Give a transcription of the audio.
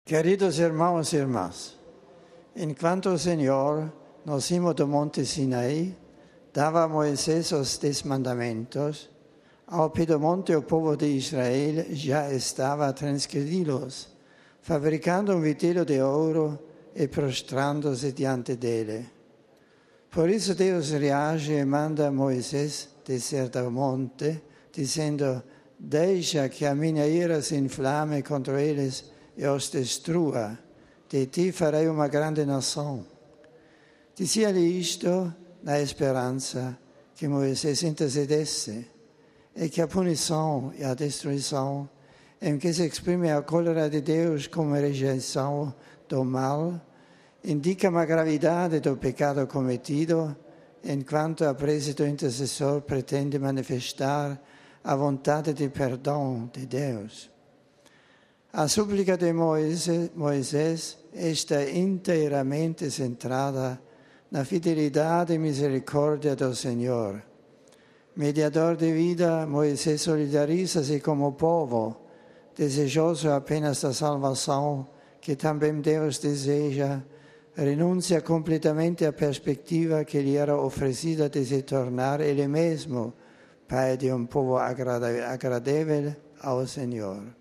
Queridos irmãos e irmãs, enquanto o Senhor, no cimo do Monte Sinai, dava a Moisés os 10 mandamentos, ao pé do monte o povo de Israel já estava a transgredi-los, fabricando um vitelo de ouro e prostrando-se diante dele. Por isso Deus reage e manda Moisés descer do monte, dizendo: deixa que a minha ira se inflame contra eles e os destrua. De ti farei uma grande nação. Dizia-lhe isto na esperança que Moisés intercedesse e que a punição e a destruição, em que se exprime a cólera de Deus como rejeição do mal, indicam a gravidade do pecado cometido, enquanto a prece do intercessor pretende manifestar a vontade de perdão de Deus. A súplica de Moisés está inteiramente centrada na fidelidade e misericórdia do Senhor. Mediador de vida, Moisés solidariza-se com o povo, desejoso apenas da salvação que também Deus deseja, renuncia completamente à perspectiva que lhe era oferecida de se tornar ele mesmo pai de um povo agradável ao Senhor.